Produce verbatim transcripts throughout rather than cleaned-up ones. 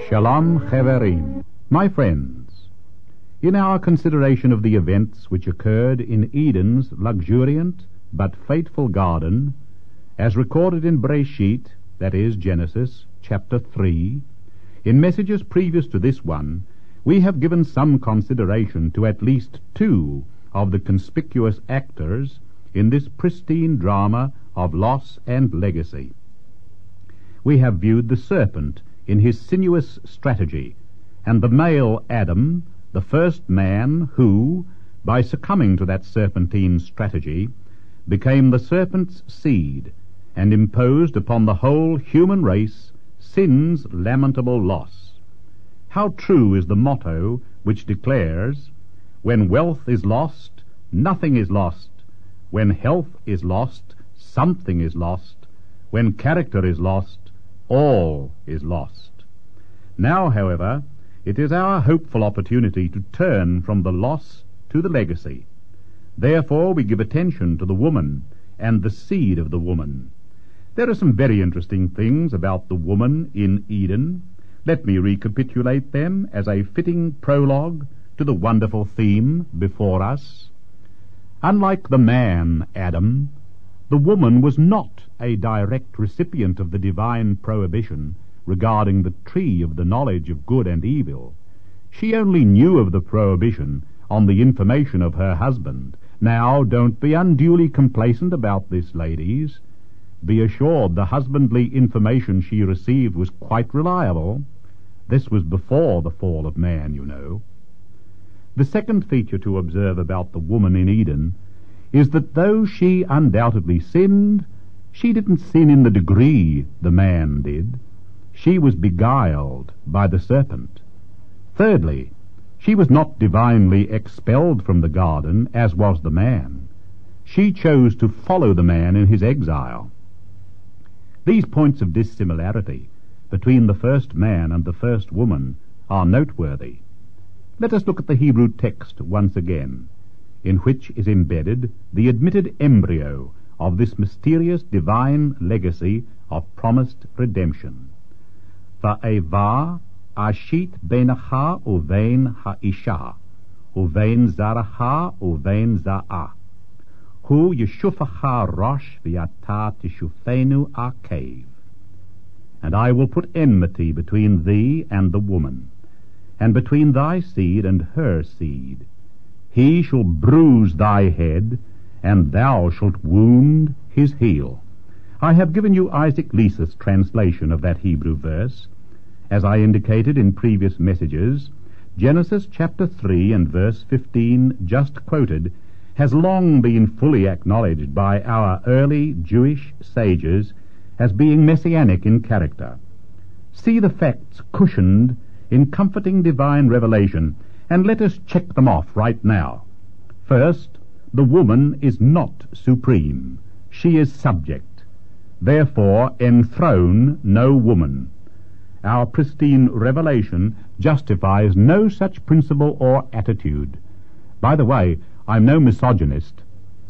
Shalom Chaverim. My friends, in our consideration of the events which occurred in Eden's luxuriant but fateful garden, as recorded in Breshit, that is, Genesis, chapter three, in messages previous to this one, we have given some consideration to at least two of the conspicuous actors in this pristine drama of loss and legacy. We have viewed the serpent in his sinuous strategy, and the male Adam, the first man who, by succumbing to that serpentine strategy, became the serpent's seed, and imposed upon the whole human race sin's lamentable loss. How true is the motto which declares, "When wealth is lost, nothing is lost. When health is lost, something is lost. When character is lost, all is lost." Now, however, it is our hopeful opportunity to turn from the loss to the legacy. Therefore, we give attention to the woman and the seed of the woman. There are some very interesting things about the woman in Eden. Let me recapitulate them as a fitting prologue to the wonderful theme before us. Unlike the man, Adam, the woman was not a direct recipient of the divine prohibition regarding the tree of the knowledge of good and evil. She only knew of the prohibition on the information of her husband. Now, don't be unduly complacent about this, ladies. Be assured the husbandly information she received was quite reliable. This was before the fall of man, you know. The second feature to observe about the woman in Eden is that though she undoubtedly sinned, she didn't sin in the degree the man did. She was beguiled by the serpent. Thirdly, she was not divinely expelled from the garden, as was the man. She chose to follow the man in his exile. These points of dissimilarity between the first man and the first woman are noteworthy. Let us look at the Hebrew text once again, in which is embedded the admitted embryo of this mysterious divine legacy of promised redemption. Va'eva ashit beinacha uvein ha'isha, uvein zaraha uvein za'ah. Hu yeshufacha rosh v'yata tishufenu akev. And I will put enmity between thee and the woman, and between thy seed and her seed. He shall bruise thy head, and thou shalt wound his heel. I have given you Isaac Leese's translation of that Hebrew verse. As I indicated in previous messages, Genesis chapter three and verse fifteen, just quoted, has long been fully acknowledged by our early Jewish sages as being messianic in character. See the facts cushioned in comforting divine revelation, and let us check them off right now. First, the woman is not supreme. She is subject. Therefore, enthrone no woman. Our pristine revelation justifies no such principle or attitude. By the way, I'm no misogynist.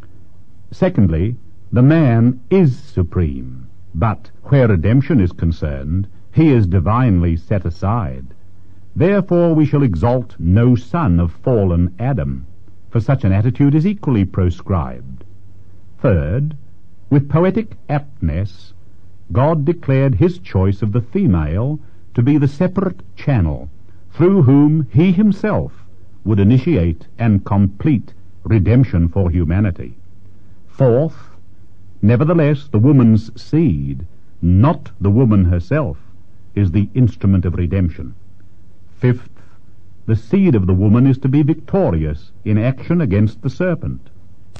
Secondly, the man is supreme, but where redemption is concerned, he is divinely set aside. Therefore we shall exalt no son of fallen Adam, for such an attitude is equally proscribed. Third, with poetic aptness, God declared his choice of the female to be the separate channel through whom he himself would initiate and complete redemption for humanity. Fourth, nevertheless, the woman's seed, not the woman herself, is the instrument of redemption. Fifth, the seed of the woman is to be victorious in action against the serpent.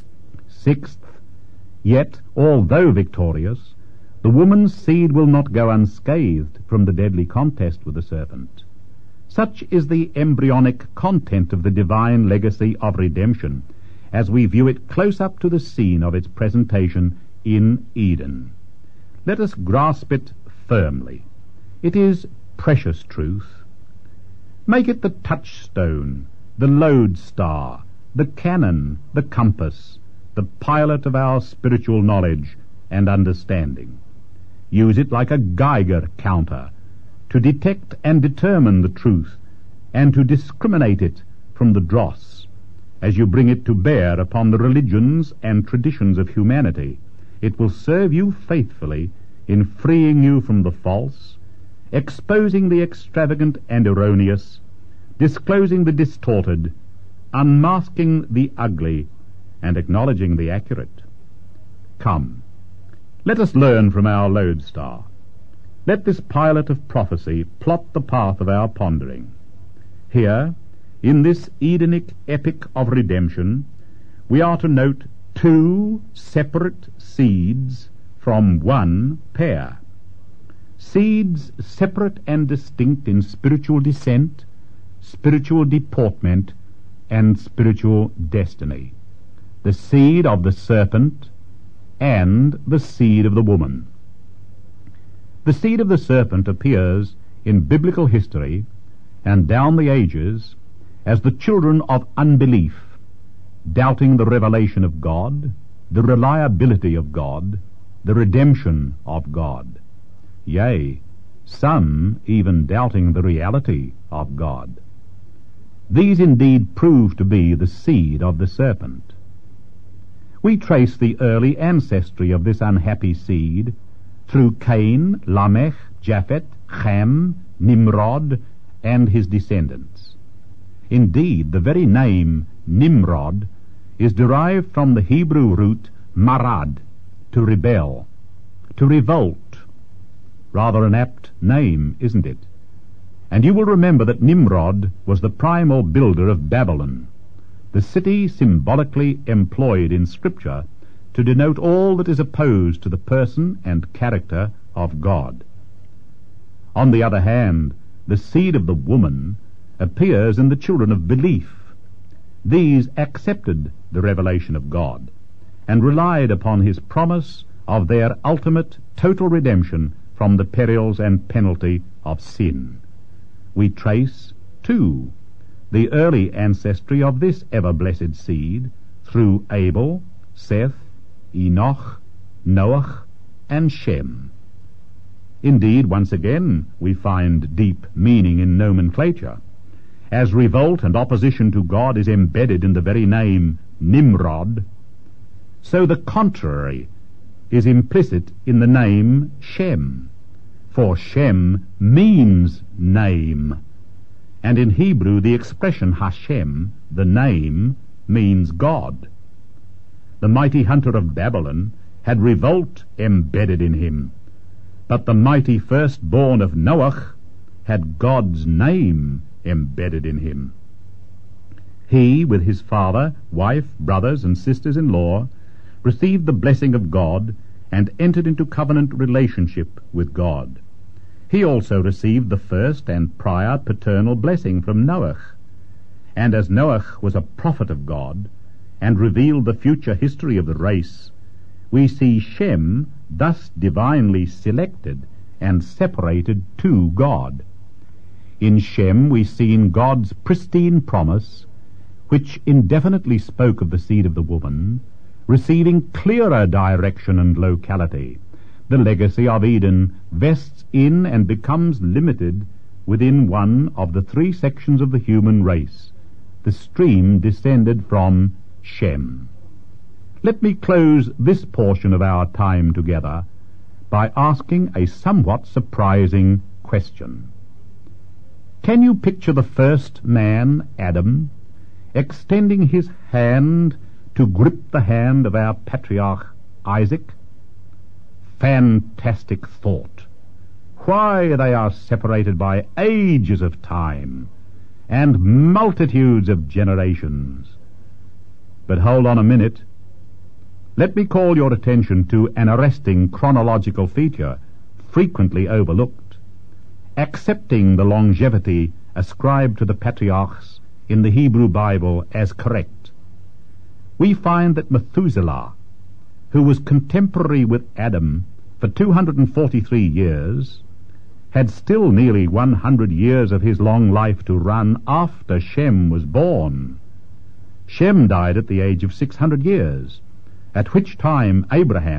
Sixth, yet, although victorious, the woman's seed will not go unscathed from the deadly contest with the serpent. Such is the embryonic content of the divine legacy of redemption, as we view it close up to the scene of its presentation in Eden. Let us grasp it firmly. It is precious truth. Make it the touchstone, the lodestar, the cannon, the compass, the pilot of our spiritual knowledge and understanding. Use it like a Geiger counter, to detect and determine the truth, and to discriminate it from the dross, as you bring it to bear upon the religions and traditions of humanity. It will serve you faithfully in freeing you from the false, exposing the extravagant and erroneous, disclosing the distorted, unmasking the ugly, and acknowledging the accurate. Come, let us learn from our lodestar. Let this pilot of prophecy plot the path of our pondering. Here, in this Edenic epic of redemption, we are to note two separate seeds from one pair. Seeds separate and distinct in spiritual descent, spiritual deportment, and spiritual destiny. The seed of the serpent and the seed of the woman. The seed of the serpent appears in biblical history and down the ages as the children of unbelief, doubting the revelation of God, the reliability of God, the redemption of God. Yea, some even doubting the reality of God. These indeed prove to be the seed of the serpent. We trace the early ancestry of this unhappy seed through Cain, Lamech, Japhet, Ham, Nimrod, and his descendants. Indeed, the very name Nimrod is derived from the Hebrew root marad, to rebel, to revolt. Rather an apt name, isn't it? And you will remember that Nimrod was the primal builder of Babylon, the city symbolically employed in Scripture to denote all that is opposed to the person and character of God. On the other hand, the seed of the woman appears in the children of belief. These accepted the revelation of God and relied upon his promise of their ultimate total redemption from the perils and penalty of sin. We trace, too, the early ancestry of this ever-blessed seed through Abel, Seth, Enoch, Noach, and Shem. Indeed, once again, we find deep meaning in nomenclature. As revolt and opposition to God is embedded in the very name Nimrod, so the contrary is implicit in the name Shem, for Shem means name, and in Hebrew the expression Hashem, the name, means God. The mighty hunter of Babylon had revolt embedded in him, but the mighty firstborn of Noach had God's name embedded in him. He, with his father, wife, brothers, and sisters-in-law, received the blessing of God and entered into covenant relationship with God. He also received the first and prior paternal blessing from Noach. And as Noach was a prophet of God and revealed the future history of the race, we see Shem thus divinely selected and separated to God. In Shem we see in God's pristine promise, which indefinitely spoke of the seed of the woman, receiving clearer direction and locality. The legacy of Eden vests in and becomes limited within one of the three sections of the human race. The stream descended from Shem. Let me close this portion of our time together by asking a somewhat surprising question. Can you picture the first man, Adam, extending his hand to grip the hand of our patriarch Isaac? Fantastic thought! Why, they are separated by ages of time and multitudes of generations. But hold on a minute. Let me call your attention to an arresting chronological feature frequently overlooked. Accepting the longevity ascribed to the patriarchs in the Hebrew Bible as correct, we find that Methuselah, who was contemporary with Adam for two hundred forty-three years, had still nearly one hundred years of his long life to run after Shem was born. Shem died at the age of six hundred years, at which time Abraham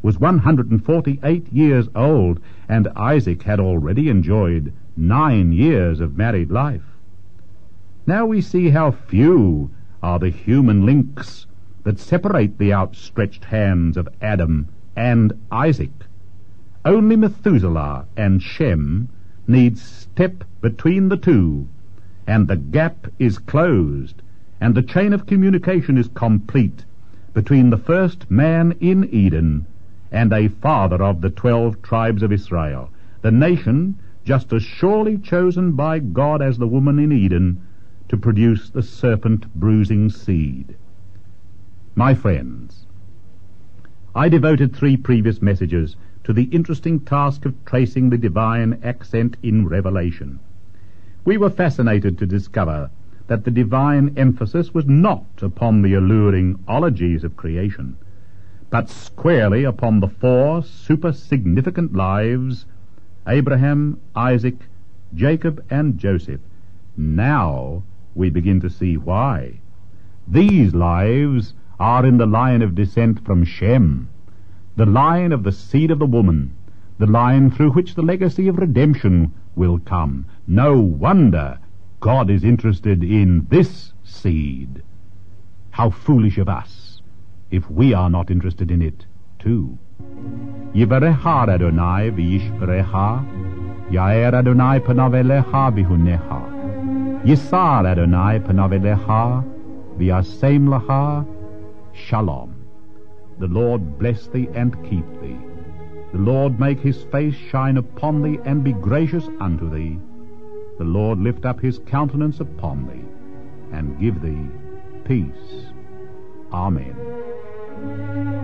was one hundred forty-eight years old, and Isaac had already enjoyed nine years of married life. Now we see how few are the human links that separate the outstretched hands of Adam and Isaac. Only Methuselah and Shem need step between the two, and the gap is closed, and the chain of communication is complete between the first man in Eden and a father of the twelve tribes of Israel, the nation just as surely chosen by God as the woman in Eden to produce the serpent-bruising seed. My friends, I devoted three previous messages to the interesting task of tracing the divine accent in Revelation. We were fascinated to discover that the divine emphasis was not upon the alluring ologies of creation, but squarely upon the four super-significant lives, Abraham, Isaac, Jacob, and Joseph. Now we begin to see why. These lives are in the line of descent from Shem, the line of the seed of the woman, the line through which the legacy of redemption will come. No wonder God is interested in this seed. How foolish of us if we are not interested in it too. Yivarecha Adonai v'yishperecha, Yair Adonai panav elecha v'hunecha, Yisar Adonai panav elecha v'yasem lecha shalom. The Lord bless thee and keep thee. The Lord make his face shine upon thee and be gracious unto thee. The Lord lift up his countenance upon thee and give thee peace. Amen.